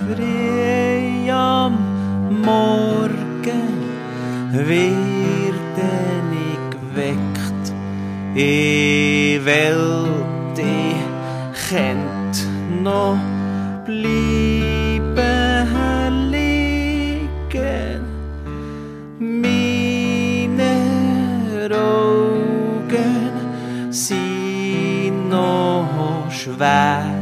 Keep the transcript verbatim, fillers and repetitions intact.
früh am Morgen werde ich geweckt. Ich will die kennt noch bleiben liegen. Meine Augen sind noch schwer.